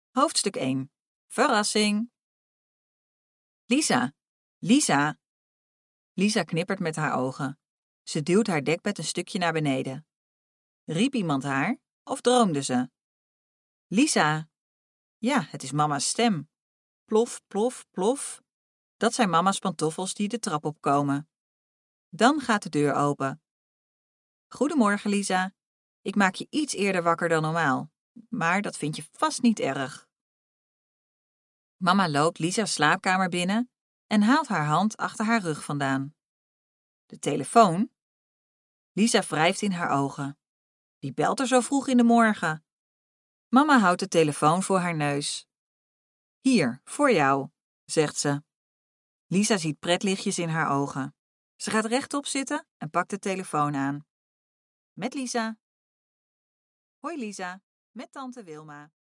Hoofdstuk 1. Verrassing. Lisa, Lisa. Lisa knippert met haar ogen. Ze duwt haar dekbed een stukje naar beneden. Riep iemand haar of droomde ze? Lisa. Ja, het is mama's stem. Plof, plof, plof. Dat zijn mama's pantoffels die de trap opkomen. Dan gaat de deur open. Goedemorgen, Lisa. Ik maak je iets eerder wakker dan normaal, maar dat vind je vast niet erg. Mama loopt Lisa's slaapkamer binnen en haalt haar hand achter haar rug vandaan. De telefoon? Lisa wrijft in haar ogen. Wie belt er zo vroeg in de morgen? Mama houdt de telefoon voor haar neus. Hier, voor jou, zegt ze. Lisa ziet pretlichtjes in haar ogen. Ze gaat rechtop zitten en pakt de telefoon aan. Met Lisa. Hoi Lisa, met tante Wilma.